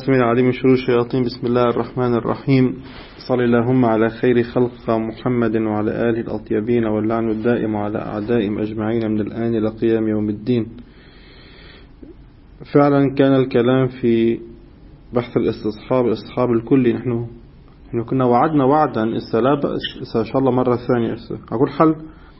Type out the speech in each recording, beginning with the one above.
السميع العليم من شرور الشياطين. بسم الله الرحمن الرحيم. صل اللهم على خير خلق محمد وعلى آله الأطيبين، واللعن الدائم على أعدائهم أجمعين من الآن إلى قيام يوم الدين. فعلا كان الكلام في بحث الاستصحاب الكلي. نحن كنا وعدنا وعدا إن شاء الله مرة ثانية. أقول حل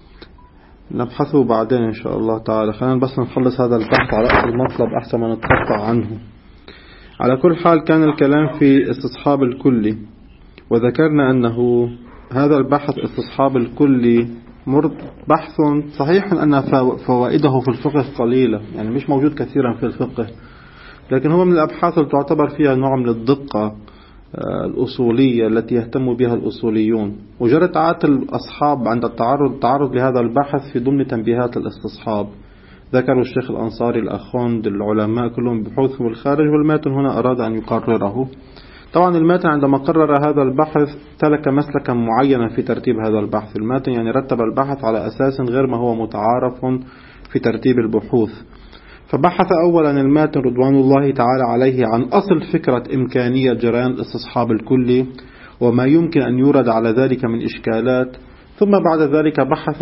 نبحثه بعدين إن شاء الله تعالى. خلينا بس نخلص هذا البحث على رأس المطلب أحسن ما نتقطع عنه. على كل حال كان الكلام في استصحاب الكلي، وذكرنا أنه هذا البحث استصحاب الكلي بحث صحيح أن فوائده في الفقه قليلة، يعني مش موجود كثيرا في الفقه، لكن هو من الأبحاث اللي تعتبر فيها نوع من الدقة الأصولية التي يهتم بها الأصوليون. وجرت عادة الأصحاب عند التعرض لهذا البحث في ضمن تنبيهات الاستصحاب. ذكروا الشيخ الأنصاري، الأخوند، العلماء كلهم بحوثهم الخارج، والماتن هنا أراد أن يقرره. طبعا الماتن عندما قرر هذا البحث سلك مسلكا معينا في ترتيب هذا البحث. الماتن يعني رتب البحث على أساس غير ما هو متعارف في ترتيب البحوث. فبحث أولا الماتن رضوان الله تعالى عليه عن أصل فكرة إمكانية جريان الاستصحاب الكلي وما يمكن أن يورد على ذلك من إشكالات، ثم بعد ذلك بحث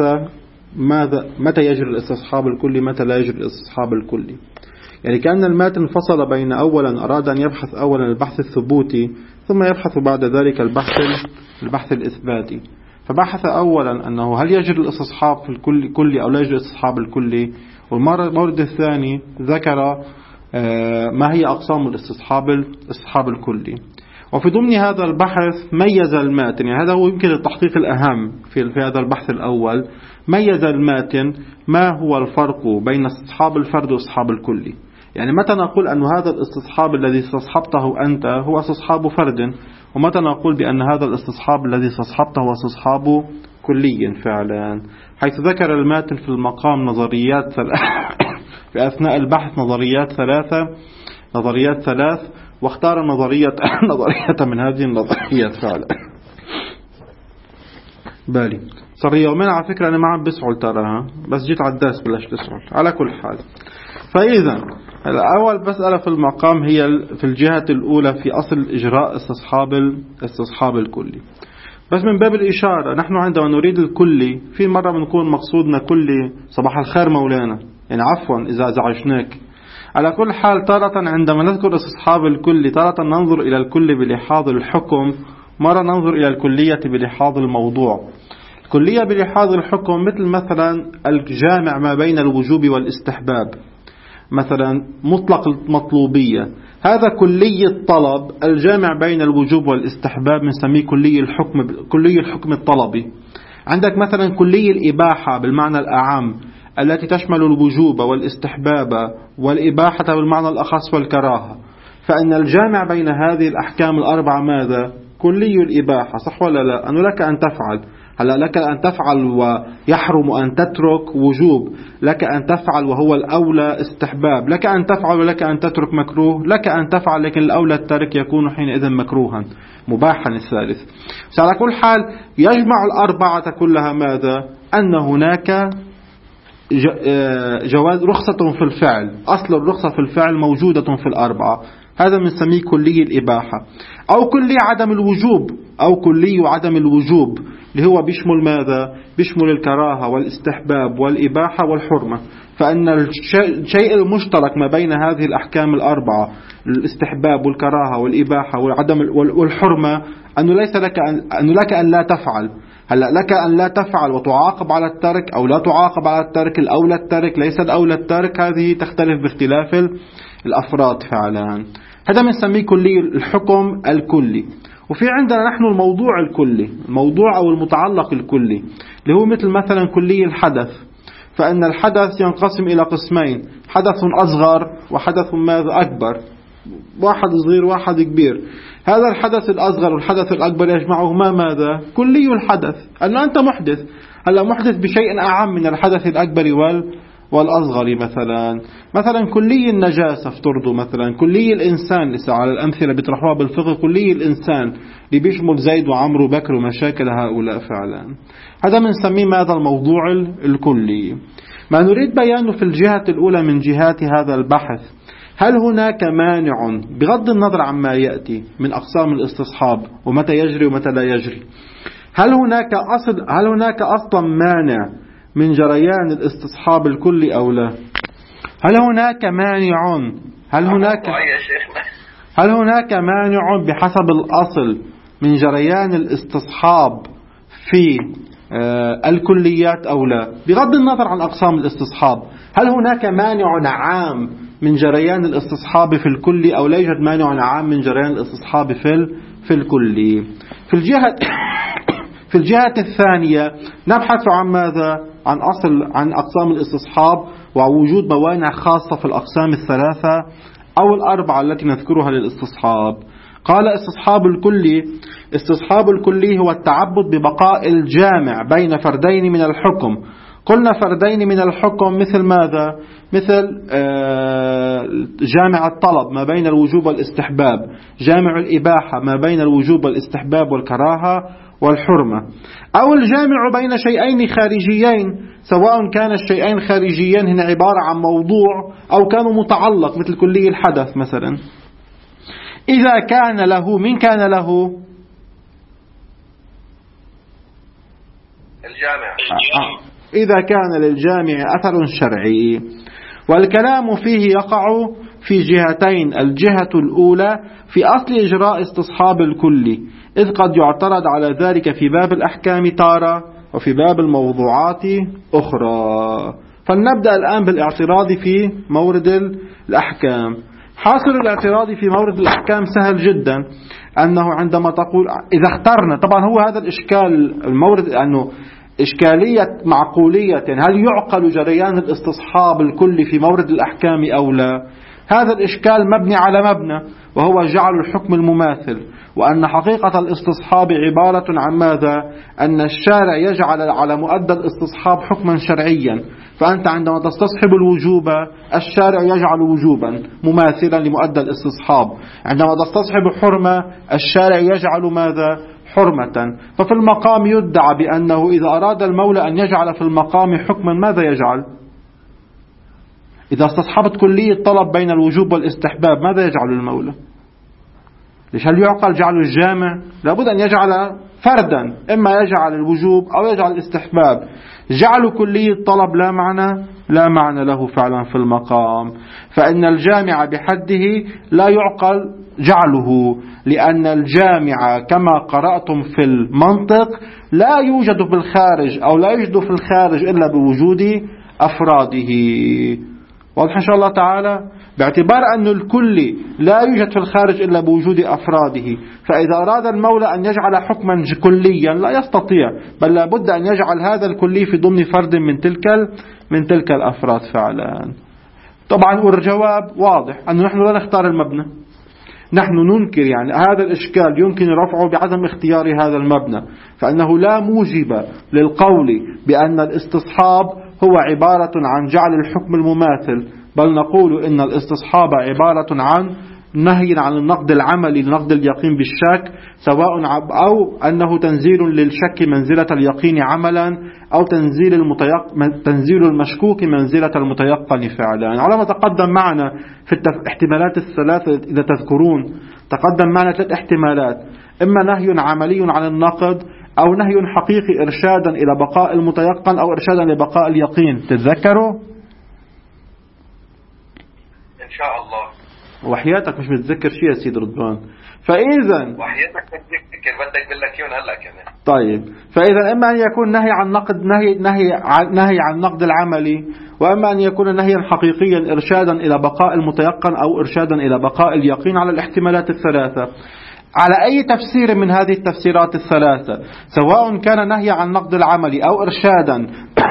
متى يجري الاستصحاب الكلي، متى لا يجري الاستصحاب الكلي. يعني كأن الماتن فصل بين أولا أراد أن يبحث أولا البحث الثبوتي، ثم يبحث بعد ذلك البحث الإثباتي. فبحث أولا أنه هل يجري الاستصحاب في الكلي أو لا يجري الاستصحاب والمورد الثاني ذكر ما هي أقسام الاستصحاب الكلي. وفي ضمن هذا البحث ميز الماتن، يعني هذا هو يمكن التحقيق الأهم في هذا البحث الأول. ميز الماتن ما هو الفرق بين استصحاب الفرد واستصحاب الكلي. يعني متى نقول أن هذا الاستصحاب الذي استصحبته أنت هو استصحاب فرد، ومتى نقول بأن هذا الاستصحاب الذي استصحبته هو استصحاب كلي فعلا. حيث ذكر الماتن في المقام نظريات في أثناء البحث نظريات ثلاث، واختار نظرية من هذه النظريات فعلا. بالي صار يومين على فكرة أنا ما عم بسعل تراها، بس جيت على الدرس بلاش تسعل. على كل حال، فإذا الأول مسألة في المقام هي في الجهة الأولى في أصل إجراء استصحاب الكلي. بس من باب الإشارة، نحن عندما نريد الكلي في مرة بنكون مقصودنا كلي صباح الخير مولانا، يعني عفوا إذا زعجناك. على كل حال تارة عندما نذكر استصحاب الكلي تارة ننظر إلى الكل بلحاظ الحكم، مرة ننظر إلى الكلية بلحاظ الموضوع. الكلية بلحاظ الحكم مثلا الجامع ما بين الوجوب والاستحباب، مثلا مطلق المطلوبية، هذا كلي الطلب الجامع بين الوجوب والاستحباب بنسميه كلي الحكم الطلبي. عندك مثلا كلي الإباحة بالمعنى الأعم التي تشمل الوجوب والاستحباب والإباحة بالمعنى الأخص والكراهة. فإن الجامع بين هذه الأحكام الأربعة ماذا؟ كلي الإباحة، صح ولا لا؟ أنه لك أن تفعل، هلا لك أن تفعل ويحرم أن تترك وجوب، لك أن تفعل وهو الأولى استحباب، لك أن تفعل ولك أن تترك مكروه، لك أن تفعل لكن الأولى الترك يكون حينئذ مكروها مباحا الثالث. على كل حال يجمع الأربعة كلها ماذا؟ أن هناك جواز رخصة في الفعل، أصل الرخصة في الفعل موجودة في الأربعة، هذا بنسميه كلي الإباحة. أو كلي عدم الوجوب اللي هو بيشمل ماذا؟ بيشمل الكراهة والاستحباب والإباحة والحرمة. فإن الشيء المشترك ما بين هذه الأحكام الأربعة، الاستحباب والكراهة والإباحة والحرمة، أنه ليس لك أن لا تفعل. هلا لك أن لا تفعل وتعاقب على الترك أو لا تعاقب على الترك، الأولى الترك ليس الأولى الترك، هذه تختلف باختلاف الأفراد فعلا. هذا بنسميه كلي الحكم الكلي. وفي عندنا نحن الموضوع الكلي، الموضوع أو المتعلق الكلي اللي هو مثلا كلي الحدث. فإن الحدث ينقسم إلى قسمين، حدث أصغر وحدث ماذا أكبر، واحد صغير واحد كبير. هذا الحدث الأصغر والحدث الأكبر يجمعهما ماذا؟ كلي الحدث. أنه أنت محدث، هلا محدث بشيء أعم من الحدث الأكبر والأصغر. مثلا كلي النجاسة افترضوا، مثلا كلي الإنسان، لسه على الأمثلة بيطرحوها بالفقه، كلي الإنسان اللي بيشمل زيد وعمر وبكر ومشاكل هؤلاء فعلا. هذا بنسميه ماذا؟ الموضوع الكلي. ما نريد بيانه في الجهة الأولى من جهات هذا البحث هل هناك مانع بغض النظر عما يأتي من أقسام الاستصحاب ومتى يجري ومتى لا يجري؟ هل هناك أصلا مانع من جريان الاستصحاب الكلي أو لا؟ هل هناك مانع بحسب الأصل من جريان الاستصحاب في الكليات أو لا؟ بغض النظر عن أقسام الاستصحاب، هل هناك مانع عام من جريان الاستصحاب في الكلي أو لا يوجد مانع عام من جريان الاستصحاب في الكلي؟ في الجهة الثانية نبحث عن ماذا؟ عن أقسام الاستصحاب ووجود موانع خاصة في الأقسام الثلاثة أو الأربعة التي نذكرها للاستصحاب. قال استصحاب الكلي هو التعبد ببقاء الجامع بين فردين من الحكم. قلنا فردين من الحكم مثل ماذا؟ مثل جامع الطلب ما بين الوجوب والاستحباب، جامع الإباحة ما بين الوجوب والاستحباب والكراهة والحرمة، أو الجامع بين شيئين خارجيين، سواء كان الشيئين خارجيين هنا عبارة عن موضوع أو كانوا متعلق مثل كلي الحدث مثلا. إذا كان له، من كان له؟ الجامع. إذا كان للجامع أثر شرعي. والكلام فيه يقع في جهتين: الجهة الأولى في أصل إجراء استصحاب الكلي، إذ قد يعترض على ذلك في باب الأحكام تارة وفي باب الموضوعات أخرى. فلنبدأ الآن بالاعتراض في مورد الأحكام. حاصل الاعتراض في مورد الأحكام سهل جدا، أنه عندما تقول إذا اخترنا، طبعا هو هذا الإشكال المورد، أنه إشكالية معقولية، هل يعقل جريان الاستصحاب الكلي في مورد الأحكام أو لا؟ هذا الإشكال مبني على مبنى، وهو جعل الحكم المماثل، وأن حقيقة الاستصحاب عبارة عن ماذا؟ أن الشارع يجعل على مؤدى الاستصحاب حكما شرعيا. فأنت عندما تستصحب الوجوب الشارع يجعل وجوبا مماثلا لمؤدى الاستصحاب، عندما تستصحب حرمة الشارع يجعل ماذا؟ حرمة. ففي المقام يدعى بأنه إذا أراد المولى أن يجعل في المقام حكما ماذا يجعل؟ إذا استصحبت كلية الطلب بين الوجوب والاستحباب ماذا يجعل المولى؟ ليش هل يعقل جعل الجامع؟ لابد أن يجعل فردا، إما يجعل الوجوب أو يجعل الاستحباب. جعل كلية الطلب لا معنى له فعلا في المقام، فإن الجامع بحده لا يعقل جعله، لأن الجامع كما قرأتم في المنطق لا يوجد بالخارج أو لا يوجد في الخارج إلا بوجود أفراده. واضح إن شاء الله تعالى؟ باعتبار أن الكل لا يوجد في الخارج إلا بوجود أفراده، فإذا أراد المولى أن يجعل حكما كليا لا يستطيع، بل لابد أن يجعل هذا الكلي في ضمن فرد من تلك الأفراد فعلا. طبعا والجواب واضح أنه نحن لا نختار المبنى، نحن ننكر يعني هذا الإشكال يمكن رفعه بعدم اختيار هذا المبنى، فإنه لا موجب للقول بأن الاستصحاب هو عبارة عن جعل الحكم المماثل، بل نقول إن الاستصحاب عبارة عن نهي عن النقد العملي لنقد اليقين بالشك، سواء أو أنه تنزيل للشك منزلة اليقين عملا، أو تنزيل المشكوك منزلة المتيقن فعلا. على ما تقدم معنا في الاحتمالات الثلاثة إذا تذكرون، تقدم معنا 3 احتمالات: إما نهي عملي عن النقد، أو نهي حقيقي إرشادا إلى بقاء المتيقن، أو إرشادا لبقاء اليقين. تتذكروا؟ إن شاء الله. وحياتك مش متذكر شيء يا سيد رضوان. فإذا وحياتك متذكر، بدك باللكيون هلا كمان. طيب، فإذا إما أن يكون نهي عن نقد، نهي عن النقد العملي، وإما أن يكون نهيا حقيقيا إرشادا إلى بقاء المتيقن أو إرشادا إلى بقاء اليقين، على الاحتمالات الثلاثة. على أي تفسير من هذه التفسيرات الثلاثة، سواء كان نهي عن النقد العملي أو إرشادا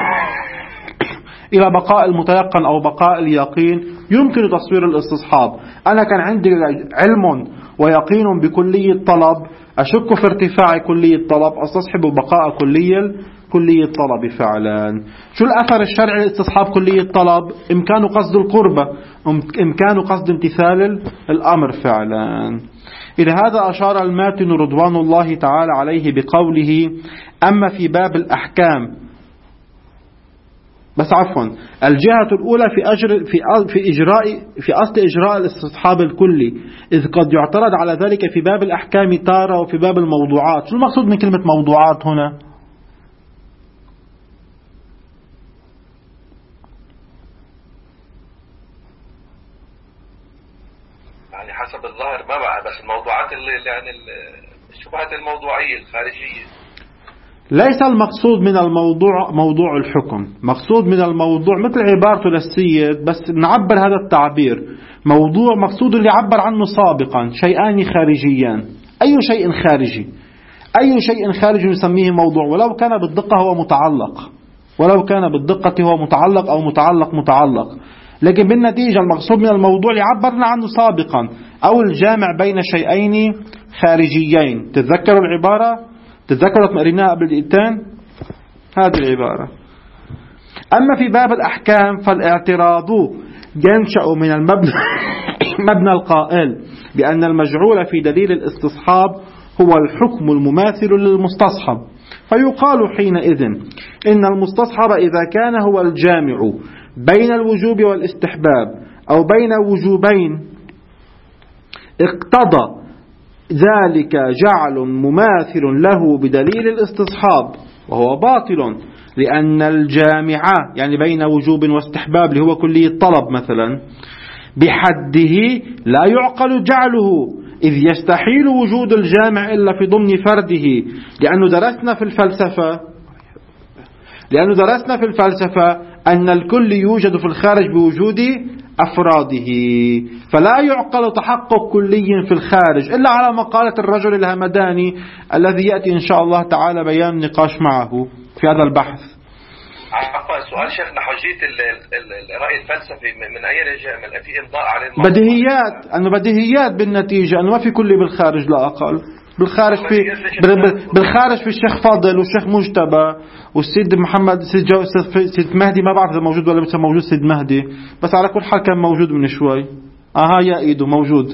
إلى بقاء المتيقن أو بقاء اليقين، يمكن تصوير الاستصحاب. أنا كان عندي علم ويقين بكلية الطلب، أشك في ارتفاع كلية الطلب، أستصحب بقاء كلية الطلب فعلا. شو الأثر الشرعي لاستصحاب كلية الطلب؟ إمكان قصد القربة، إمكان قصد امتثال الأمر فعلا. إلى هذا أشار الماتن رضوان الله تعالى عليه بقوله: أما في باب الأحكام بس عفوا، الجهة الأولى في أصل إجراء الاستصحاب الكلي، إذ قد يعترض على ذلك في باب الأحكام تارة وفي باب الموضوعات. شو المقصود من كلمة موضوعات هنا؟ يعني حسب الظاهر ما بقى، بس الموضوعات اللي يعني الشبهات الموضوعية الخارجية. ليس المقصود من الموضوع موضوع الحكم، مقصود من الموضوع مثل عبارته للسيد، بس نعبر هذا التعبير موضوع، مقصود اللي عبر عنه سابقا شيئان خارجيان. أي شيء خارجي، أي شيء خارجي نسميه موضوع، ولو كان بالدقة هو متعلق، ولو كان بالدقة هو متعلق أو متعلق. لكن بالنتيجة المقصود من الموضوع اللي عبرنا عنه سابقا، أو الجامع بين شيئين خارجيين. تتذكروا العبارة؟ تتذكروا قريناها قبل دقيقتين هذه العبارة. أما في باب الأحكام فالاعتراض ينشأ من مبنى القائل بأن المجعول في دليل الاستصحاب هو الحكم المماثل للمستصحب، فيقال حينئذ إن المستصحب إذا كان هو الجامع بين الوجوب والاستحباب أو بين وجوبين اقتضى ذلك جعل مماثل له بدليل الاستصحاب، وهو باطل، لأن الجامع يعني بين وجوب واستحباب اللي هو كلية الطلب مثلا بحده لا يعقل جعله، إذ يستحيل وجود الجامع إلا في ضمن فرده، لأنه درسنا في الفلسفة أن الكل يوجد في الخارج بوجود أفراده، فلا يعقل تحقق كلي في الخارج إلا على مقالة الرجل الهمداني الذي يأتي إن شاء الله تعالى بيان النقاش معه في هذا البحث. عفوا سؤال شيخنا، حجية الرأي الفلسفي من أي رجاء؟ من في إمضاء على بديهيات، أنه بديهيات بالنتيجة، أنه ما في كلي بالخارج، لا أقل. بالخارج في الشيخ فاضل والشيخ مجتبى والسيد محمد سيد مهدي، ما بعرف إذا موجود ولا لسه موجود سيد مهدي، بس على كل حال كان موجود من شوي. يا إيده موجود.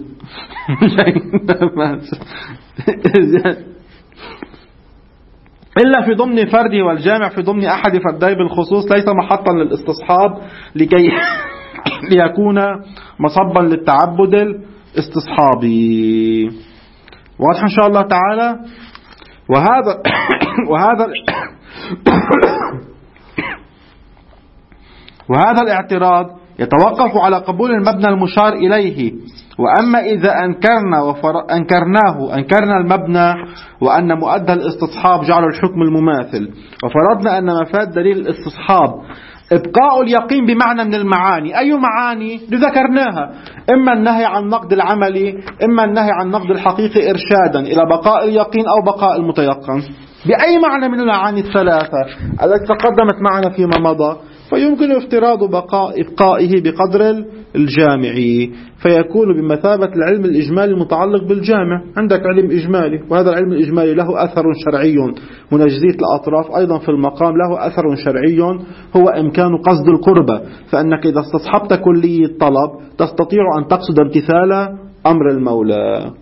إلا في ضمن فرده، والجامع في ضمن أحد فرديه بالخصوص ليس محطا للاستصحاب لكي ليكون مصبا للتعبد الاستصحابي. واضح إن شاء الله تعالى. وهذا الاعتراض يتوقف على قبول المبنى المشار إليه. وأما إذا أنكرنا المبنى وأن مؤدى الاستصحاب جعل الحكم المماثل، وفرضنا أن مفاد دليل الاستصحاب إبقاء اليقين بمعنى من المعاني. أي معاني ذكرناها؟ إما النهي عن نقد العملي، إما النهي عن نقد الحقيقي إرشادا إلى بقاء اليقين أو بقاء المتيقن. بأي معنى من المعاني الثلاثة التي تقدمت معنا فيما مضى فيمكن افتراض إبقائه بقدر الجامعي، فيكون بمثابة العلم الإجمالي المتعلق بالجامع. عندك علم إجمالي، وهذا العلم الإجمالي له أثر شرعي منجزية الأطراف أيضا في المقام له أثر شرعي هو إمكان قصد القربة، فأنك إذا استصحبت كلية الطلب تستطيع أن تقصد امتثال أمر المولى.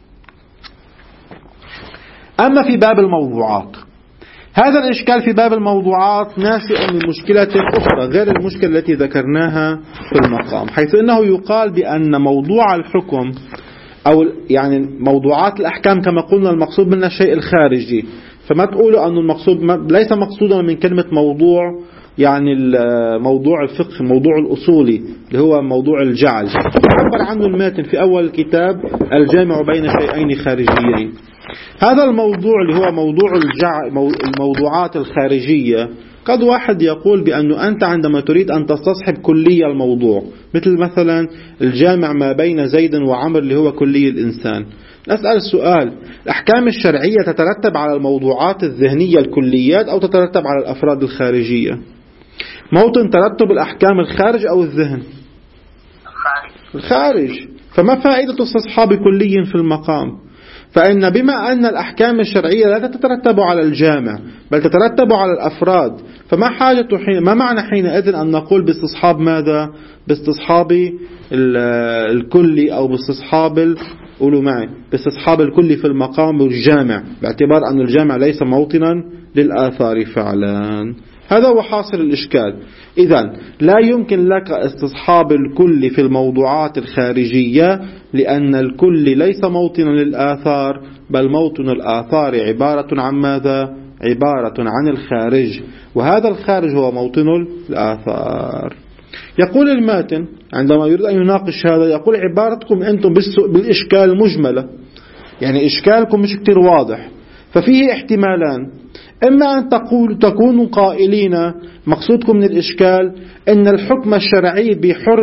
أما في باب الموضوعات، هذا الإشكال في باب الموضوعات ناشئ من مشكلة أخرى غير المشكلة التي ذكرناها في المقام، حيث أنه يقال بأن موضوع الحكم أو يعني موضوعات الأحكام كما قلنا المقصود منها الشيء الخارجي، فما تقولوا أن المقصود ليس مقصودا من كلمة موضوع يعني الموضوع الفقه، الموضوع الأصولي اللي هو موضوع الجعل، عبر عنه الماتن في أول الكتاب الجامع بين شيئين خارجيين. هذا الموضوع اللي هو موضوع الموضوعات الخارجية، قد واحد يقول بأنه أنت عندما تريد أن تستصحب كلية الموضوع، مثلا الجامع ما بين زيد وعمر اللي هو كلي الإنسان، نسأل السؤال: الأحكام الشرعية تترتب على الموضوعات الذهنية الكليات أو تترتب على الأفراد الخارجية؟ موطن ترتب الأحكام الخارج أو الذهن؟ الخارج. فما فائدة استصحاب كلي في المقام؟ فإن بما أن الأحكام الشرعية لا تترتب على الجامع بل تترتب على الأفراد، ما معنى حينئذ أن نقول باستصحاب ماذا؟ باستصحاب الكلي أو باستصحاب قولوا معي باستصحاب الكلي في المقام والجامع، باعتبار أن الجامع ليس موطنا للآثار فعلا. هذا هو حاصل الإشكال. إذن لا يمكن لك استصحاب الكل في الموضوعات الخارجية، لأن الكل ليس موطنا للآثار، بل موطن الآثار عبارة عن ماذا؟ عبارة عن الخارج، وهذا الخارج هو موطن الآثار. يقول الماتن عندما يريد أن يناقش هذا، يقول عبارتكم أنتم بالإشكال مجملة، يعني إشكالكم مش كتير واضح، ففيه احتمالان. إما أن تكونوا قائلين مقصودكم من الإشكال أن الحكم الشرعي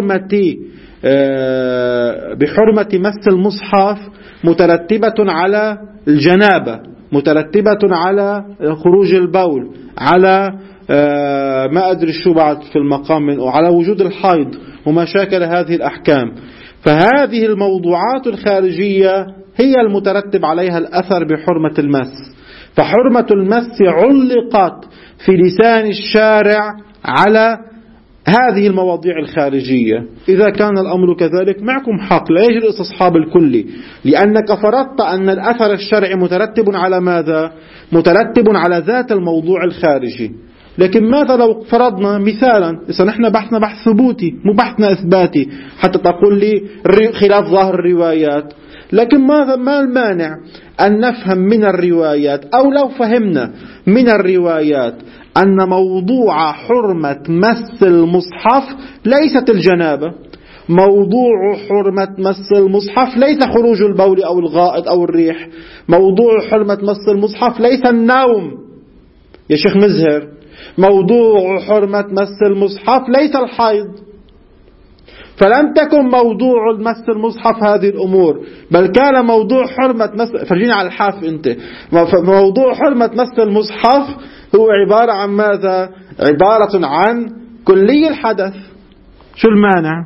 بحرمة مس المصحف مترتبة على الجنابة، مترتبة على خروج البول، على ما أدري شو بعد في المقام أو على وجود الحيض وما شاكل هذه الأحكام. فهذه الموضوعات الخارجية هي المترتب عليها الأثر بحرمة المس، فحرمة المس علقت في لسان الشارع على هذه المواضيع الخارجية. إذا كان الأمر كذلك معكم حق، لا يجب استصحاب الكل، لأنك فرضت أن الأثر الشرعي مترتب على ماذا؟ مترتب على ذات الموضوع الخارجي. لكن ماذا لو فرضنا مثالا، إذا نحن بحثنا بحث ثبوتي مو بحثنا إثباتي حتى تقول لي خلاف ظاهر الروايات، لكن ما المانع أن نفهم من الروايات، أو لو فهمنا من الروايات أن موضوع حرمة مس المصحف ليست الجنابة، موضوع حرمة مس المصحف ليس خروج البول أو الغائط أو الريح، موضوع حرمة مس المصحف ليس النوم يا شيخ مزهر، موضوع حرمة مس المصحف ليس الحيض. فلم تكن موضوع مس المصحف هذه الأمور، بل كان موضوع حرمة مس، فرجيني على الحاف أنت، موضوع حرمة مس المصحف هو عبارة عن ماذا؟ عبارة عن كلي الحدث. شو المانع؟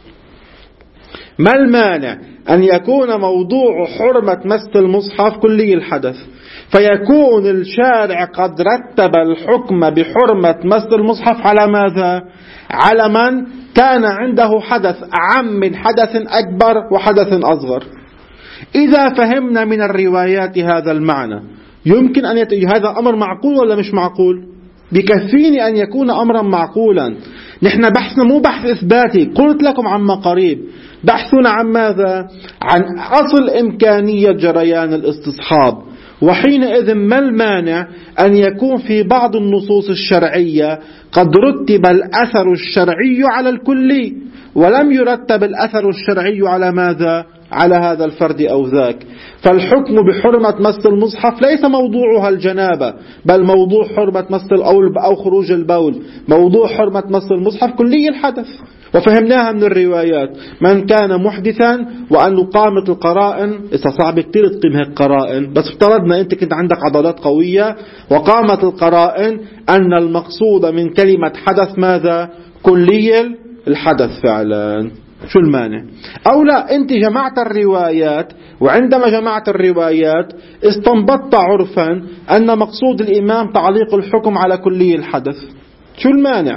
ما المانع أن يكون موضوع حرمة مس المصحف كلي الحدث، فيكون الشارع قد رتب الحكم بحرمة مس المصحف على ماذا؟ على من كان عنده حدث أعم من حدث أكبر وحدث أصغر. إذا فهمنا من الروايات هذا المعنى، يمكن أن هذا أمر معقول ولا مش معقول؟ بكفيني أن يكون أمرا معقولا. نحن بحثنا مو بحث إثباتي، قلت لكم عما قريب، بحثنا عن ماذا؟ عن أصل إمكانية جريان الاستصحاب. وحينئذ ما المانع أن يكون في بعض النصوص الشرعية قد رتب الأثر الشرعي على الكلي، ولم يرتب الأثر الشرعي على ماذا؟ على هذا الفرد أو ذاك. فالحكم بحرمة مس المصحف ليس موضوعها الجنابة، بل موضوع حرمة مس أو خروج البول، موضوع حرمة مس المصحف كلي الحدث. وفهمناها من الروايات، من كان محدثا وأن قامت القرائن، إذا صعب كتير تقيم هيك قرائن، بس افترضنا أنت كنت عندك عضلات قوية وقامت القرائن أن المقصود من كلمة حدث ماذا؟ كلي الحدث فعلا. شو المانع؟ أو لا، أنت جمعت الروايات، وعندما جمعت الروايات استنبطت عرفا أن مقصود الإمام تعليق الحكم على كلي الحدث. شو المانع؟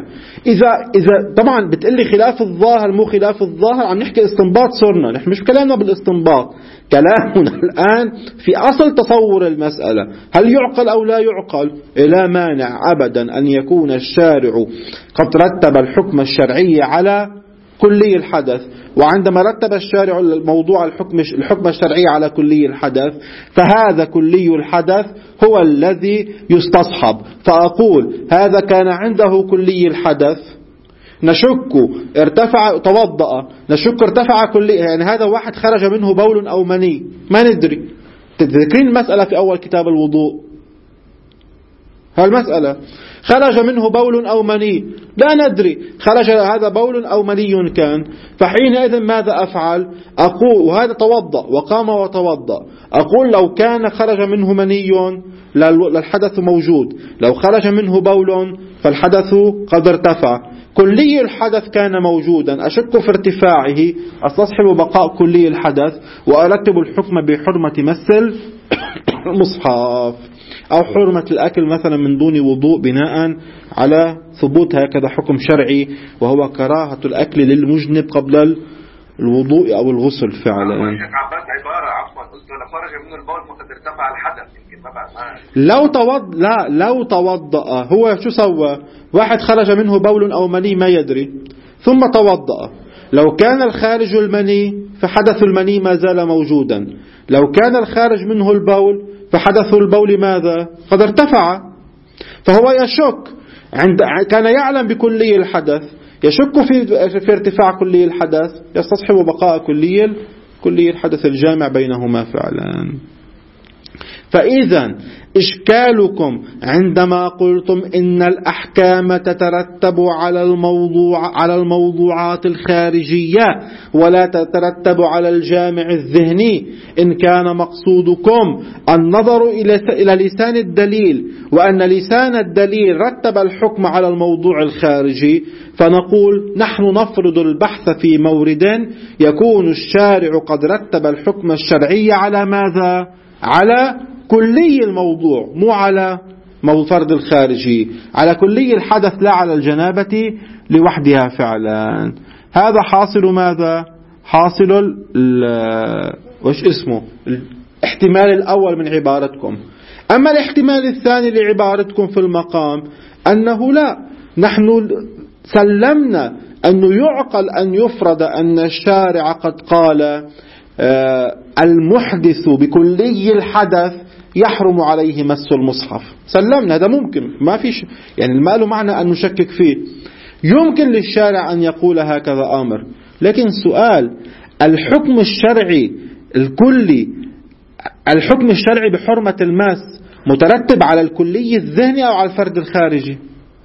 إذا طبعا بتقلي خلاف الظاهر مو خلاف الظاهر، عم نحكي استنباط، صرنا نحن مش كلامنا بالاستنباط، كلامنا الآن في أصل تصور المسألة، هل يعقل أو لا يعقل؟ لا مانع أبدا أن يكون الشارع قد رتب الحكم الشرعي على كلي الحدث، وعندما رتب الشارع موضوع الحكم الشرعي على كلي الحدث، فهذا كلي الحدث هو الذي يستصحب. فأقول هذا كان عنده كلي الحدث، نشك ارتفع توضأ، نشك ارتفع كلي، يعني هذا واحد خرج منه بول أو مني، ما ندري. تذكرين المسألة في أول كتاب الوضوء، هالمسألة خرج منه بول أو مني، لا ندري خرج هذا بول أو مني كان، فحينئذ ماذا أفعل؟ أقول وهذا توضأ وقام وتوضأ، أقول لو كان خرج منه مني للحدث موجود، لو خرج منه بول فالحدث قد ارتفع، كلي الحدث كان موجودا، أشك في ارتفاعه، أستصحب بقاء كلي الحدث، وأرتب الحكم بحرمة مس المصحف، أو حرمة الأكل مثلا من دون وضوء بناء على ثبوت هكذا حكم شرعي، وهو كراهة الأكل للمجنب قبل الوضوء أو الغسل فعلا. عباس عبارة عفوا لو خرج منه البول فقد ارتفع الحدث، يمكن ما بعد لو توضأ هو شو سوى؟ واحد خرج منه بول أو مني ما يدري ثم توضأ، لو كان الخارج المني فحدث المني ما زال موجودا، لو كان الخارج منه البول فحدث البول ماذا؟ قد ارتفع. فهو يشك كان يعلم بكلي الحدث، يشك في ارتفاع كلي الحدث، يستصحب بقاء كلي الحدث الجامع بينهما فعلا. فإذا إشكالكم عندما قلتم إن الأحكام تترتب على الموضوعات الخارجية ولا تترتب على الجامع الذهني، إن كان مقصودكم النظر إلى لسان الدليل وأن لسان الدليل رتب الحكم على الموضوع الخارجي، فنقول نحن نفرض البحث في مورد يكون الشارع قد رتب الحكم الشرعي على ماذا؟ على كلي الموضوع، مو على فرض الخارجي، على كلي الحدث لا على الجنابة لوحدها فعلا. هذا حاصل ماذا؟ حاصل وش اسمه؟ الاحتمال الأول من عبارتكم. أما الاحتمال الثاني لعبارتكم في المقام أنه لا، نحن سلمنا أنه يعقل أن يفرض أن الشارع قد قال المحدث بكلي الحدث يحرم عليه مس المصحف، سلمنا هذا ممكن، ما فيش يعني ما له معنى أن نشكك فيه، يمكن للشارع أن يقول هكذا أمر. لكن سؤال، الحكم الشرعي الكلي، الحكم الشرعي بحرمة المس مترتب على الكلي الذهني أو على الفرد الخارجي؟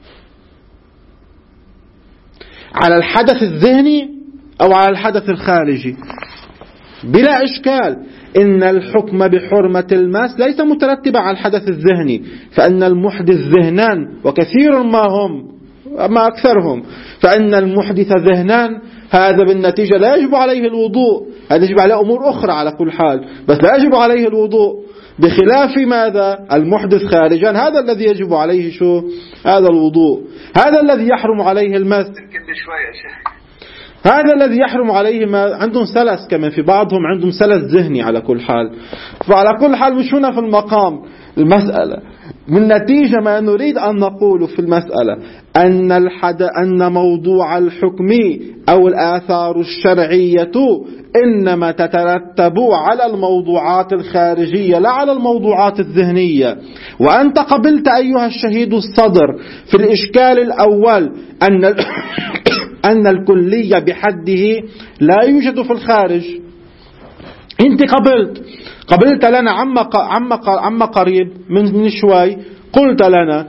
على الحدث الذهني أو على الحدث الخارجي؟ بلا إشكال إن الحكم بحرمة الماس ليس مترتبا على الحدث الذهني، فإن المحدث ذهنان وكثير ما أكثرهم، فإن المحدث ذهنان هذا بالنتيجة لا يجب عليه الوضوء، هذا يجب عليه أمور أخرى على كل حال، بس لا يجب عليه الوضوء، بخلاف ماذا؟ المحدث خارجا هذا الذي يجب عليه شو؟ هذا الوضوء، هذا الذي يحرم عليه الماس. هذا الذي يحرم عليه ما عندهم سلس، كمان في بعضهم عندهم سلس ذهني على كل حال. فعلى كل حال مش هنا في المقام المسألة، من نتيجة ما نريد أن نقول في المسألة أن موضوع الحكم أو الآثار الشرعية إنما تترتب على الموضوعات الخارجية لا على الموضوعات الذهنية. وأنت قبلت أيها الشهيد الصدر في الإشكال الأول أن الكلية بحده لا يوجد في الخارج. أنت قبلت لنا عما قريب من شوي، قلت لنا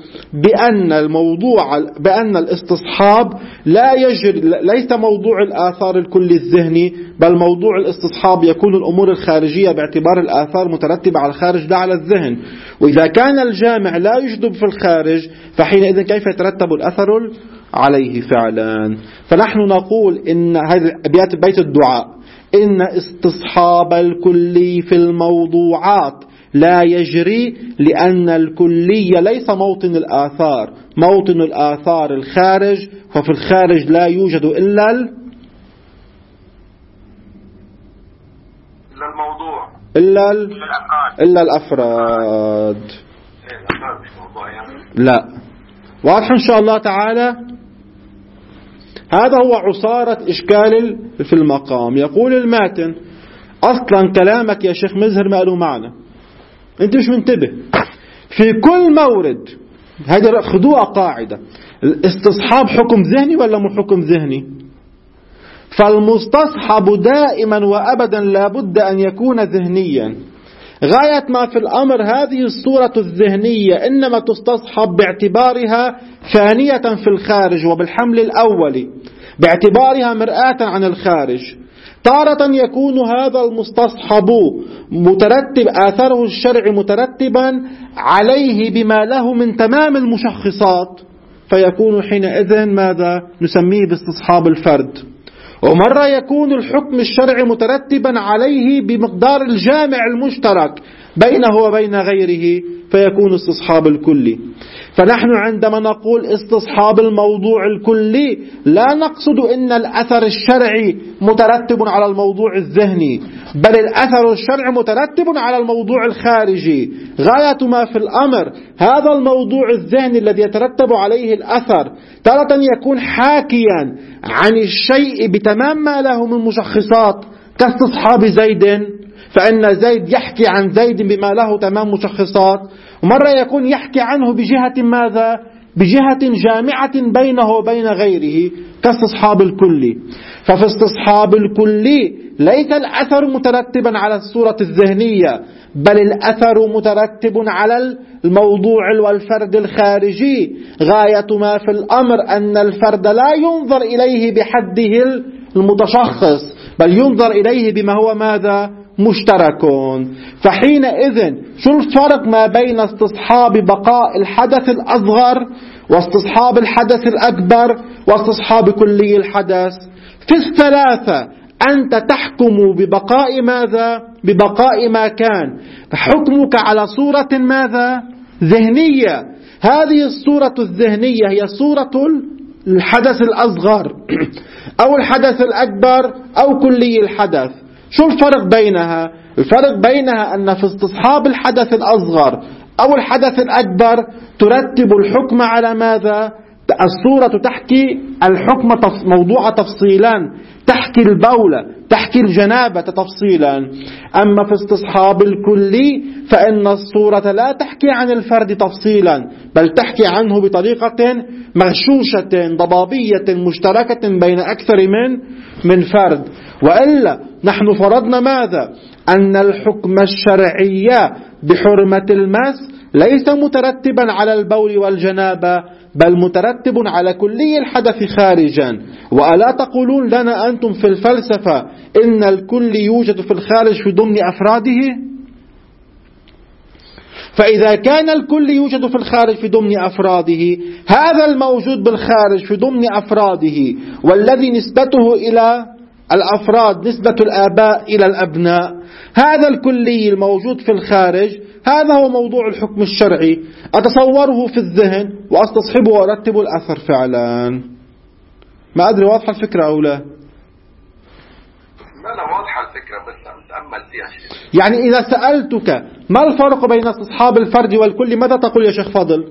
بأن الاستصحاب لا يجري، ليس موضوع الآثار الكلي الذهني، بل موضوع الاستصحاب يكون الأمور الخارجية باعتبار الآثار مترتبة على الخارج لا على الذهن. وإذا كان الجامع لا يجدب في الخارج فحينئذ كيف يترتب الأثر عليه فعلا؟ فنحن نقول إن هذا بيت الدعاء إن استصحاب الكلي في الموضوعات لا يجري، لأن الكلي ليس موطن الآثار، موطن الآثار الخارج، ففي الخارج لا يوجد إلا الموضوع إلا الأفراد. لا، واضح إن شاء الله تعالى. هذا هو عصارة إشكال في المقام. يقول الماتن أصلا كلامك يا شيخ مزهر ما له معنى، أنت مش منتبه. في كل مورد هذه خذوها قاعدة، الاستصحاب حكم ذهني ولا مو حكم ذهني؟ فالمستصحب دائما وأبدا لابد أن يكون ذهنيا. غاية ما في الأمر هذه الصورة الذهنية إنما تستصحب باعتبارها ثانية في الخارج وبالحمل الأولي، باعتبارها مرآة عن الخارج. تارة يكون هذا المستصحب مترتب آثاره الشرع مترتبا عليه بما له من تمام المشخصات، فيكون حينئذ ماذا نسميه باستصحاب الفرد. ومرة يكون الحكم الشرعي مترتبا عليه بمقدار الجامع المشترك بينه وبين غيره فيكون استصحاب الكلي. فنحن عندما نقول استصحاب الموضوع الكلي لا نقصد إن الأثر الشرعي مترتب على الموضوع الذهني، بل الأثر الشرعي مترتب على الموضوع الخارجي. غاية ما في الأمر هذا الموضوع الذهني الذي يترتب عليه الأثر تارة يكون حاكيا عن الشيء بتمام ما له من مشخصات كاستصحاب زيد، فإن زيد يحكي عن زيد بما له تمام مشخصات، ومرة يكون يحكي عنه بجهة ماذا؟ بجهة جامعة بينه وبين غيره كاستصحاب الكلي. ففي استصحاب الكلي ليس الأثر مترتبا على الصورة الذهنية، بل الأثر مترتب على الموضوع والفرد الخارجي. غاية ما في الأمر أن الفرد لا ينظر إليه بحده المتشخص، بل ينظر إليه بما هو ماذا؟ مشترك. فحينئذ شو الفرق ما بين استصحاب بقاء الحدث الأصغر واستصحاب الحدث الأكبر واستصحاب كلي الحدث؟ في الثلاثة أنت تحكم ببقاء ماذا؟ ببقاء ما كان، فحكمك على صورة ماذا؟ ذهنية. هذه الصورة الذهنية هي صورة الحدث الأصغر أو الحدث الأكبر أو كلي الحدث. شو الفرق بينها؟ الفرق بينها أن في استصحاب الحدث الأصغر أو الحدث الأكبر ترتب الحكم على ماذا؟ الصورة تحكي الحكم موضوع تفصيلا، تحكي البولة، تحكي الجنابة تفصيلا. أما في استصحاب الكلي فإن الصورة لا تحكي عن الفرد تفصيلا، بل تحكي عنه بطريقة مغشوشة ضبابية مشتركة بين أكثر من فرد. وإلا نحن فرضنا ماذا؟ أن الحكم الشرعي بحرمة المس ليس مترتبا على البول والجنابة، بل مترتب على كلي الحدث خارجا. وألا تقولون لنا أنتم في الفلسفة إن الكل يوجد في الخارج في ضمن أفراده؟ فإذا كان الكل يوجد في الخارج في ضمن أفراده، هذا الموجود بالخارج في ضمن أفراده والذي نسبته إلى الأفراد نسبة الآباء إلى الأبناء، هذا الكلي الموجود في الخارج هذا هو موضوع الحكم الشرعي، أتصوره في الذهن وأستصحبه وأرتب الأثر فعلا. ما أدري واضحة الفكرة أو لا؟ لا واضحة الفكرة، بس أتأمل فيها شيء. يعني إذا سألتك ما الفرق بين استصحاب الفرد والكل ماذا تقول يا شيخ فاضل؟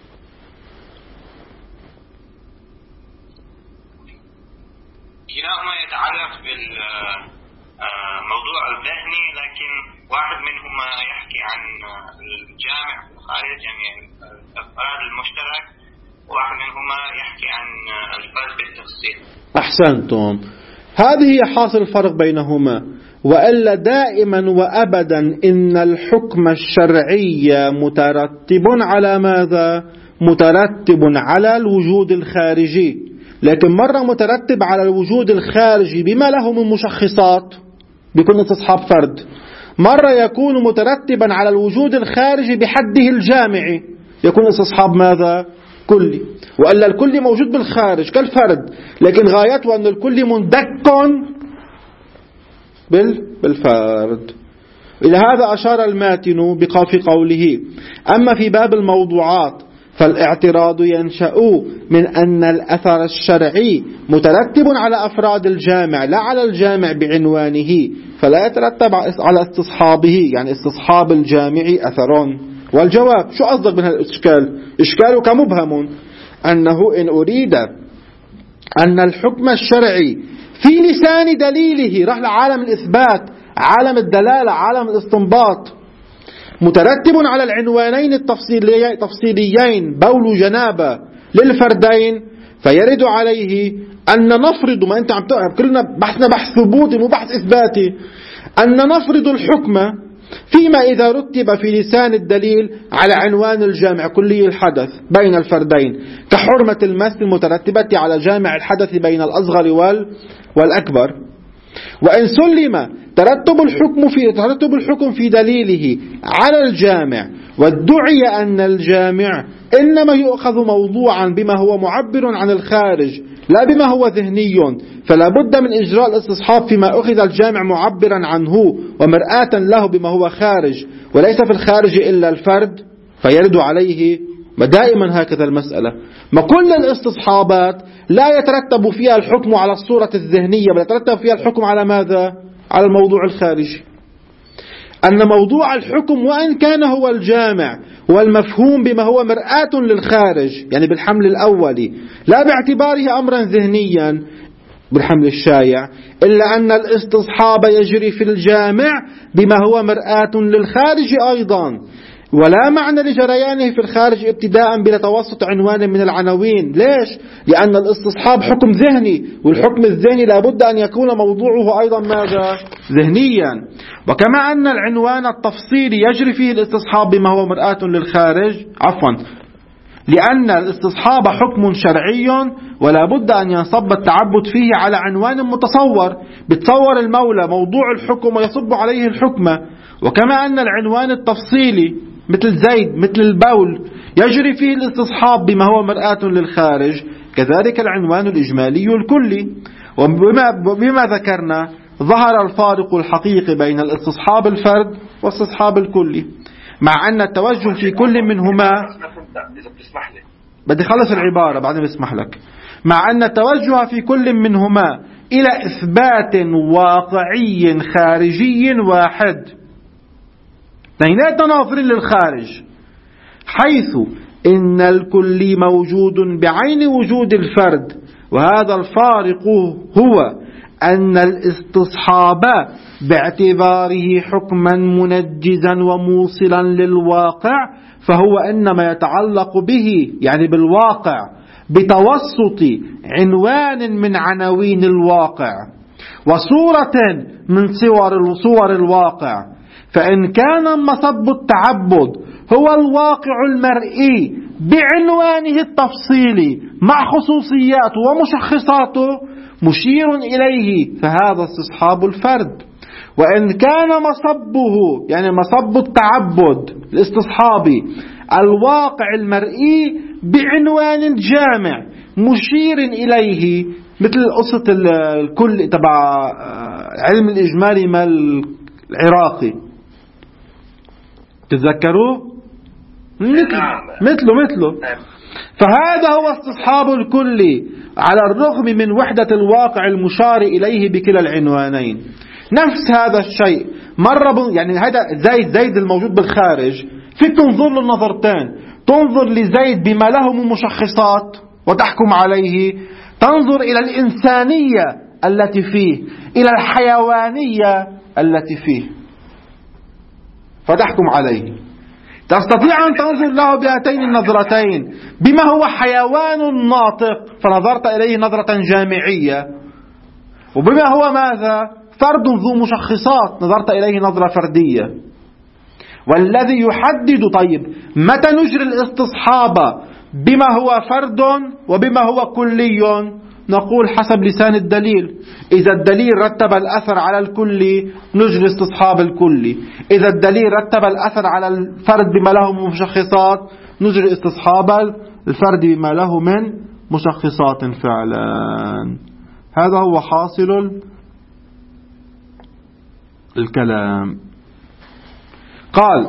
كلاهما يتعلق بالموضوع الذهني، لكن واحد منهما يحكي عن الجامع في الخارج يعني الأفراد المشترك، وواحد منهما يحكي عن الفرد بالتفصيل. أحسنتم، هذه هي حاصل الفرق بينهما. وإلا دائما وأبدا إن الحكم الشرعي مترتب على ماذا؟ مترتب على الوجود الخارجي، لكن مرة مترتب على الوجود الخارجي بما له من مشخصات بيكون استصحاب فرد، مرة يكون مترتبا على الوجود الخارجي بحده الجامعي يكون استصحاب ماذا؟ كلي. وإلا الكل موجود بالخارج كالفرد، لكن غايته أن الكل مندك بالفرد. إلى هذا أشار الماتن في قوله: أما في باب الموضوعات فالاعتراض ينشأ من أن الأثر الشرعي مترتب على أفراد الجامع لا على الجامع بعنوانه، فلا يترتب على استصحابه، يعني استصحاب الجامع أثر. والجواب شو قصدك من هالإشكال؟ إشكالك مبهم، أنه إن أريد أن الحكم الشرعي في لسان دليله راح لعالم الإثبات، عالم الدلالة، عالم الاستنباط، مترتب على العنوانين التفصيليين بول جنابة للفردين، فيرد عليه أن نفرض، ما أنت عم كلنا بحثنا بحث ثبوتي مو بحث إثباتي، أن نفرض الحكم فيما إذا رتب في لسان الدليل على عنوان الجامع كلي الحدث بين الفردين، كحرمة المس المترتبة على جامع الحدث بين الأصغر والأكبر. وإن سلم ترتب الحكم في دليله على الجامع، وادعي أن الجامع إنما يؤخذ موضوعا بما هو معبر عن الخارج لا بما هو ذهني، فلا بد من إجراء الاستصحاب فيما أخذ الجامع معبرا عنه ومرآة له بما هو خارج، وليس في الخارج إلا الفرد، فيرد عليه. دائما هكذا المسألة، ما كل الاستصحابات لا يترتب فيها الحكم على الصورة الذهنية، بل يترتب فيها الحكم على ماذا؟ على الموضوع الخارجي. أن موضوع الحكم وإن كان هو الجامع والمفهوم بما هو مرآة للخارج، يعني بالحمل الأولي، لا باعتباره أمرا ذهنيا بالحمل الشائع، إلا أن الاستصحاب يجري في الجامع بما هو مرآة للخارج أيضا، ولا معنى لجريانه في الخارج ابتداء بلا توسط عنوان من العناوين. ليش؟ لأن الاستصحاب حكم ذهني، والحكم الذهني لابد أن يكون موضوعه أيضا ماذا؟ ذهنيا. وكما أن العنوان التفصيلي يجري فيه الاستصحاب بما هو مرآة للخارج، لأن الاستصحاب حكم شرعي ولا بد أن ينصب التعبد فيه على عنوان متصور، بتصور المولى موضوع الحكم ويصب عليه الحكمة. وكما أن العنوان التفصيلي مثل زيد مثل البول يجري فيه الاستصحاب بما هو مرآة للخارج، كذلك العنوان الإجمالي الكلي. وبما ذكرنا ظهر الفارق الحقيقي بين الاستصحاب الفرد والاستصحاب الكلي، مع أن التوجه في كل منهما، إذا بتسمح لي بدي خلص العبارة بعدين بسمح لك، مع أن التوجه في كل منهما إلى إثبات واقعي خارجي واحد، لا تناظر للخارج، حيث إن الكل موجود بعين وجود الفرد. وهذا الفارق هو أن الاستصحاب باعتباره حكما منجزا وموصلا للواقع، فهو إنما يتعلق به يعني بالواقع بتوسط عنوان من عناوين الواقع وصورة من صور الواقع. فإن كان مصب التعبد هو الواقع المرئي بعنوانه التفصيلي مع خصوصياته ومشخصاته مشير إليه، فهذا استصحاب الفرد. وإن كان مصبه يعني مصب التعبد الاستصحابي الواقع المرئي بعنوان جامع مشير إليه، مثل قصة الكل تبع علم الإجمالي مال العراقي، تتذكروه؟ مثله. فهذا هو استصحاب الكل على الرغم من وحدة الواقع المشار إليه بكلا العنوانين. نفس هذا الشيء مرة يعني هذا زيد الموجود بالخارج، فيك تنظر له النظرتين، تنظر لزيد بما له من مشخصات وتحكم عليه، تنظر إلى الإنسانية التي فيه، إلى الحيوانية التي فيه، فتحكم عليه. تستطيع أن تنظر له بهاتين النظرتين، بما هو حيوان ناطق فنظرت إليه نظرة جامعية، وبما هو ماذا؟ فرد ذو مشخصات نظرت إليه نظرة فردية. والذي يحدد طيب متى نجري الاستصحاب بما هو فرد وبما هو كلي، نقول حسب لسان الدليل. إذا الدليل رتب الأثر على الكلي نجري استصحاب الكلي، إذا الدليل رتب الأثر على الفرد بما له من مشخصات نجري استصحاب الفرد بما له من مشخصات فعلا. هذا هو حاصل الكلام. قال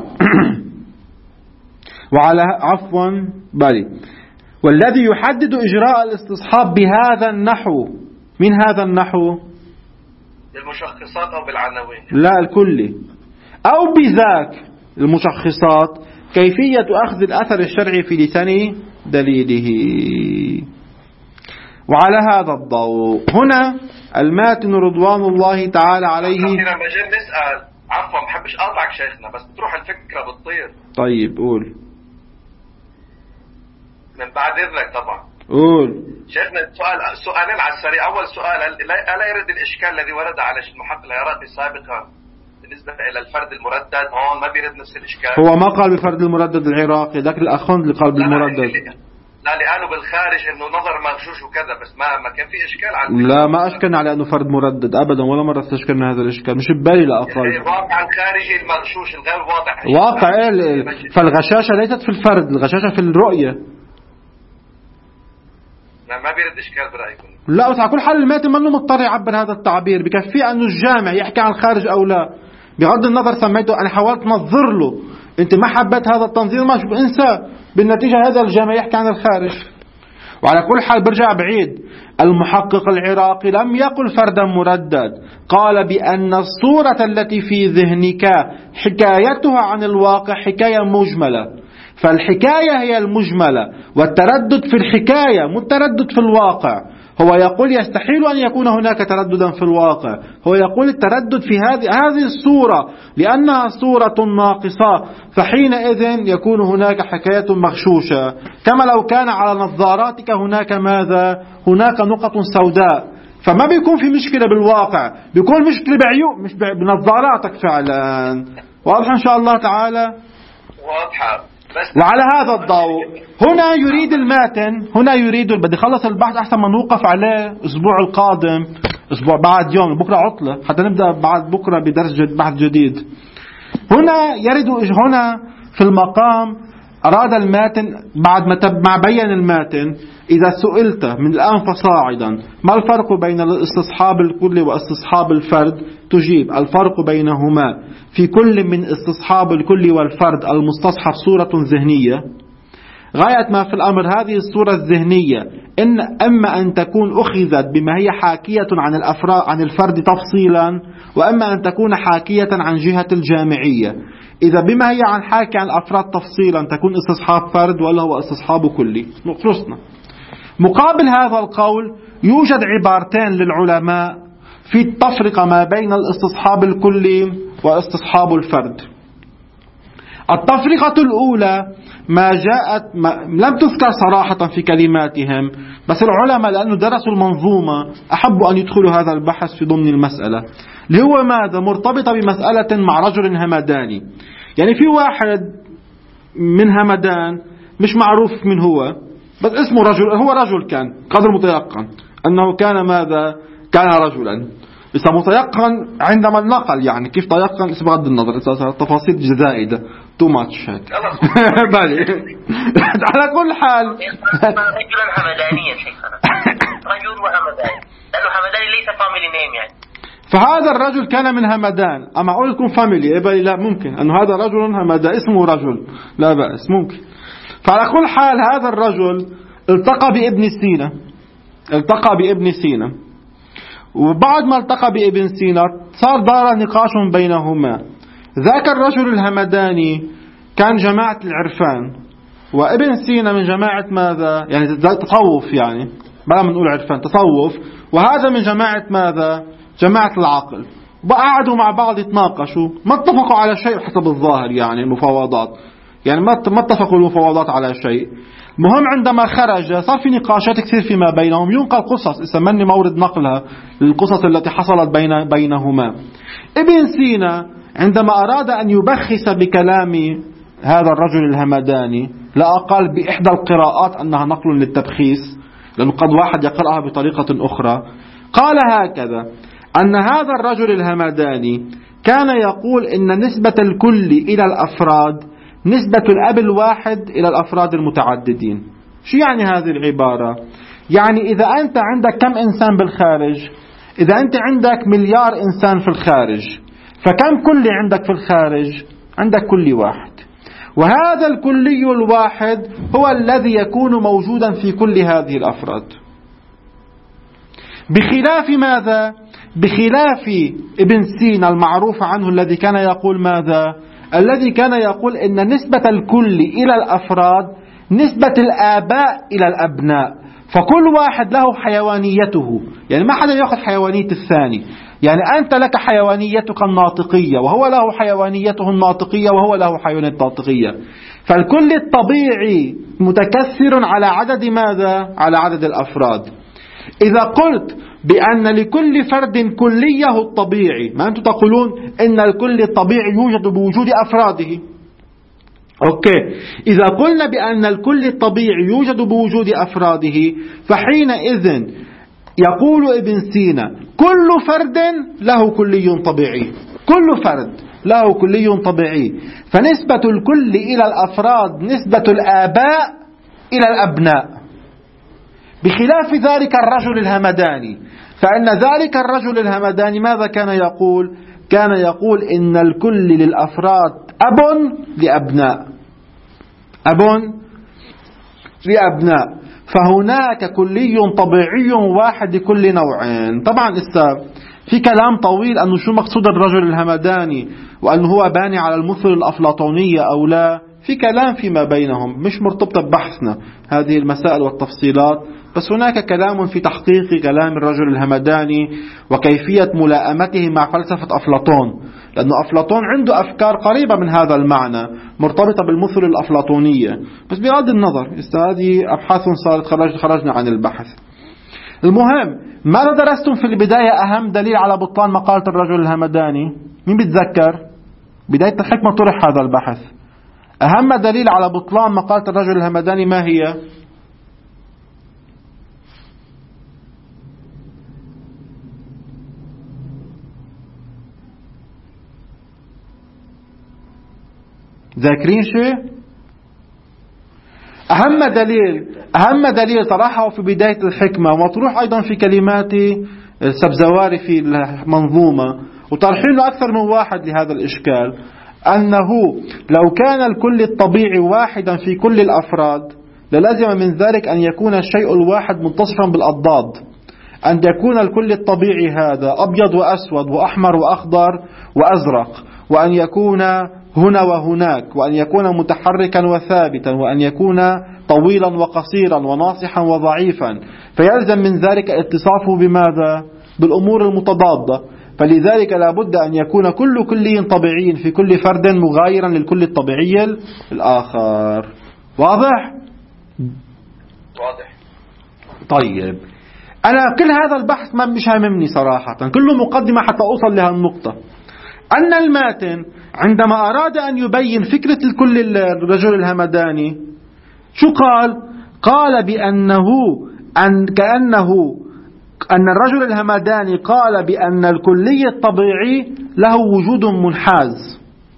والذي يحدد إجراء الاستصحاب بهذا النحو، من هذا النحو؟ بالمشخصات أو بالعناوين؟ لا، الكلي أو بذاك المشخصات كيفية أخذ الأثر الشرعي في لسان دليله. وعلى هذا الضوء هنا الماتن رضوان الله تعالى عليه. لما جاء نسأل، عفوا ما بحبش أقطعك شيخنا، بس بتروح الفكرة بتطير. طيب قول. من بعد إذنك طبعا. قول. شيخنا سؤالين على السريع. أول سؤال، ألا يرد الإشكال الذي ورد على المحقق العراقي سابقا بالنسبة إلى الفرد المردد؟ هون ما بيرد نفس الإشكال. هو ما قال بالفرد المردد العراقي، ذاك الأخوان اللي قال بالمردد. لا لأنه بالخارج إنه نظر مغشوش وكذا، بس ما كان في إشكال على. لا ما أشكلنا على إنه فرد مردد أبدا، ولا مرة استشكلنا هذا الإشكال، مش ببالي لا أقل. يعني الواقع الخارجي المغشوش الغير واضح. واقع فالغشاشة ليست في الفرد، الغشاشة في الرؤية. ما بيرد إشكال برأيكم؟ لا، بس على كل حال الماتن منه مضطر يعبر هذا التعبير، بكفيه أنه الجامع يحكي عن الخارج أو لا. بغض النظر سميته، أنا حاولت نظر له، أنت ما حبيت هذا التنظير، ما انسى، بالنتيجة هذا الجامع يحكي عن الخارج. وعلى كل حال برجع بعيد، المحقق العراقي لم يقل فردا مردد، قال بأن الصورة التي في ذهنك حكايتها عن الواقع حكاية مجملة، فالحكاية هي المجملة، والتردد في الحكاية متردد في الواقع. هو يقول يستحيل أن يكون هناك ترددا في الواقع، هو يقول التردد في هذه الصورة لأنها صورة ناقصة، فحينئذ يكون هناك حكاية مغشوشة، كما لو كان على نظاراتك هناك ماذا؟ هناك نقط سوداء. فما بيكون في مشكلة بالواقع، بيكون مشكلة بعيوب مش بنظاراتك فعلا. واضح إن شاء الله تعالى؟ واضحة. وعلى هذا الضوء هنا يريد الماتن، بدي خلص البحث أحسن ما نوقف عليه الأسبوع القادم، أسبوع بعد يوم، بكرة عطلة حتى نبدأ بعد بكرة بدرس بحث جديد. هنا يريد، هنا في المقام أراد الماتن بعد ما بين الماتن، إذا سئلت من الآن فصاعدا ما الفرق بين الاستصحاب الكلي واستصحاب الفرد، تجيب الفرق بينهما في كل من استصحاب الكلي والفرد المستصحب صورة ذهنية. غاية ما في الأمر هذه الصورة الذهنية أما أن تكون أخذت بما هي حاكية عن الفرد تفصيلا، وأما أن تكون حاكية عن جهة الجامعية. إذا بما هي حاكي عن الأفراد تفصيلا تكون استصحاب فرد، ولا هو استصحاب كلي. خلصنا. مقابل هذا القول يوجد عبارتين للعلماء في التفرقة ما بين الاستصحاب الكلي واستصحاب الفرد. التفرقة الأولى لم تذكر صراحة في كلماتهم، بس العلماء لأنه درسوا المنظومة أحبوا أن يدخلوا هذا البحث في ضمن المسألة، اللي هو ماذا؟ مرتبطة بمسألة مع رجل همداني. يعني في واحد من همدان مش معروف من هو، بس اسمه رجل، هو رجل كان قدر متيقن أنه كان ماذا؟ كان رجلا. إذا متيقن عندما النقل، يعني كيف تيقن اسم بغض النظر، تفاصيل زائدة تو ماتش هيك. بالي على كل حال رجلا همدانيا شيخنا، رجل وهمداني، لأنه همداني ليس فاميلي نيم يعني. فهذا الرجل كان من همدان، أما أقول لكم فاميلي لا ممكن أنه هذا رجل همدان اسمه رجل، لا بأس ممكن. فعلى كل حال هذا الرجل التقى بابن سينا، وبعد ما التقى بابن سينا دار نقاش بينهما. ذاك الرجل الهمداني كان جماعة العرفان، وابن سينا من جماعة ماذا؟ يعني تصوف، يعني بلا ما نقول عرفان، تصوف. وهذا من جماعة ماذا؟ جماعة العقل. وقعدوا مع بعض يتناقشوا، ما اتفقوا على شيء حسب الظاهر، يعني المفاوضات، يعني ما اتفقوا المفاوضات على شيء. مهم عندما خرج صار في نقاشات كثير فيما بينهم، ينقل قصص اسمني مورد نقلها للقصص التي حصلت بينهما. ابن سينا عندما أراد أن يبخس بكلام هذا الرجل الهمداني، لا قال بإحدى القراءات أنها نقل للتبخيس، لأنه قد واحد يقرأها بطريقة أخرى. قال هكذا: أن هذا الرجل الهمداني كان يقول إن نسبة الكل إلى الأفراد نسبة الأب الواحد إلى الأفراد المتعددين. شو يعني هذه العبارة؟ يعني إذا أنت عندك كم إنسان بالخارج، إذا أنت عندك مليار إنسان في الخارج، فكم كلي عندك في الخارج؟ عندك كلي واحد، وهذا الكلي الواحد هو الذي يكون موجودا في كل هذه الأفراد. بخلاف ماذا؟ بخلاف ابن سينا المعروف عنه الذي كان يقول ماذا؟ الذي كان يقول إن نسبة الكل إلى الأفراد نسبة الآباء إلى الأبناء، فكل واحد له حيوانيته، يعني ما حدا يأخذ حيوانية الثاني. يعني أنت لك حيوانيتك الناطقية، وهو له حيوانيته الناطقية، وهو له حيوانية الناطقية. فالكل الطبيعي متكثر على عدد ماذا؟ على عدد الأفراد. إذا قلت بأن لكل فرد كليه الطبيعي، ما أنتم تقولون إن الكل الطبيعي يوجد بوجود أفراده. أوكي، إذا قلنا بأن الكل الطبيعي يوجد بوجود أفراده، فحينئذ يقول ابن سينا كل فرد له كلي طبيعي، كل فرد له كلي طبيعي. فنسبة الكل إلى الأفراد نسبة الآباء إلى الأبناء. بخلاف ذلك الرجل الهمداني، فإن ذلك الرجل الهمداني ماذا كان يقول؟ كان يقول إن الكل للأفراد أب لأبناء، أب لأبناء، فهناك كلي طبيعي واحد لكل نوعين. طبعا في كلام طويل أنه شو مقصود الرجل الهمداني، وأنه هو باني على المثل الأفلاطونية أو لا، في كلام فيما بينهم مش مرتبطة ببحثنا هذه المسائل والتفصيلات، بس هناك كلام في تحقيق كلام الرجل الهمداني وكيفية ملائمته مع فلسفة أفلاطون، لأن أفلاطون عنده أفكار قريبة من هذا المعنى مرتبطة بالمثل الأفلاطونية. بس بغض النظر هذه أبحاث صارت خرجنا عن البحث. المهم، ماذا درستم في البداية أهم دليل على بطلان مقالة الرجل الهمداني؟ مين بيتذكر؟ بداية الحكمة طرح هذا البحث. أهم دليل على بطلان مقالة الرجل الهمداني ما هي؟ ذاكرين شيء؟ أهم دليل طرحه في بداية الحكمة ومطروح أيضا في كلمات السبزواري في المنظومة، وطرحين له أكثر من واحد لهذا الإشكال، أنه لو كان الكل الطبيعي واحدا في كل الأفراد للازم من ذلك أن يكون الشيء الواحد متصفا بالأضداد، أن يكون الكل الطبيعي هذا أبيض وأسود وأحمر وأخضر وأزرق، وأن يكون هنا وهناك، وأن يكون متحركا وثابتا، وأن يكون طويلا وقصيرا وناصحا وضعيفا، فيلزم من ذلك اتصافه بماذا؟ بالأمور المتضادة. فلذلك لا بد أن يكون كل كلي طبيعي في كل فرد مغايرا للكل الطبيعي الآخر. واضح؟ طيب، أنا كل هذا البحث ما مش هاممني صراحة، كله مقدمة حتى أوصل لها النقطة، أن الماتن عندما أراد أن يبين فكرة الكل الرجل الهمداني شو قال؟ قال بأنه أن الرجل الهمداني قال بأن الكلي الطبيعي له وجود منحاز.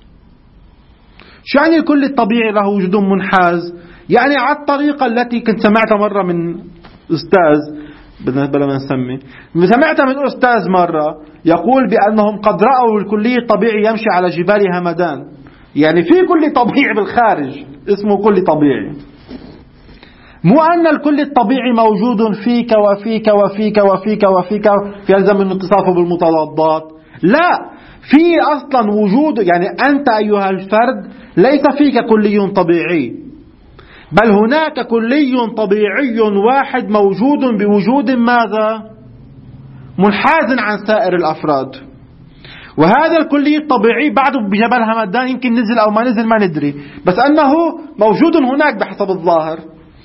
شو يعني الكل الطبيعي له وجود منحاز؟ يعني على الطريقة التي كنت سمعتها مرة من أستاذ، بلا ما نسمي، سمعتها من أستاذ مرة يقول بأنهم قد رأوا الكلي الطبيعي يمشي على جبال همدان، يعني في كل طبيعي بالخارج اسمه كل طبيعي، مو أن الكل الطبيعي موجود فيك وفيك وفيك وفيك وفيك يلزم من اتصافه بالمتضادات، لا، في أصلا وجود، يعني أنت أيها الفرد ليس فيك كلي طبيعي، بل هناك كلي طبيعي واحد موجود بوجود ماذا؟ منحاز عن سائر الأفراد. وهذا الكلي الطبيعي بعده بجبل همدان يمكن نزل أو ما نزل ما ندري، بس أنه موجود هناك بحسب الظاهر،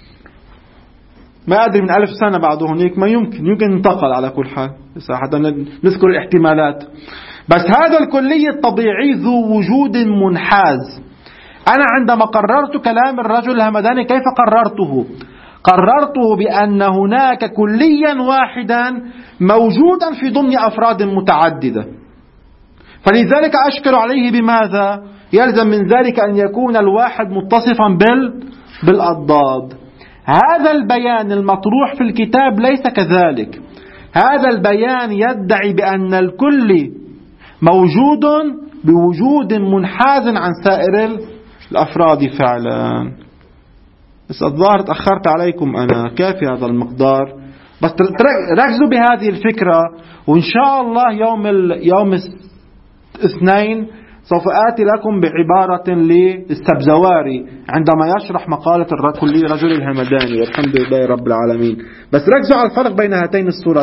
ما أدري من 1000 سنة بعده هناك ما يمكن انتقل على كل حال، حتى نذكر الاحتمالات. بس هذا الكلي الطبيعي ذو وجود منحاز. أنا عندما قررت كلام الرجل الهمداني كيف قررته؟ قررته بأن هناك كليا واحدا موجودا في ضمن أفراد متعددة، فلذلك أشكل عليه بماذا؟ يلزم من ذلك أن يكون الواحد متصفا بالأضداد. هذا البيان المطروح في الكتاب ليس كذلك، هذا البيان يدعي بأن الكل موجود بوجود منحاز عن سائر الأفراد فعلا. بس الظاهر تأخرت عليكم أنا، كافي هذا المقدار، بس ركزوا بهذه الفكرة، وإن شاء الله يوم الاثنين سوف آتي لكم بعبارة للسبزواري عندما يشرح مقالة الكلي رجل الهمداني، والحمد لله رب العالمين. بس ركزوا على الفرق بين هاتين الصورتين.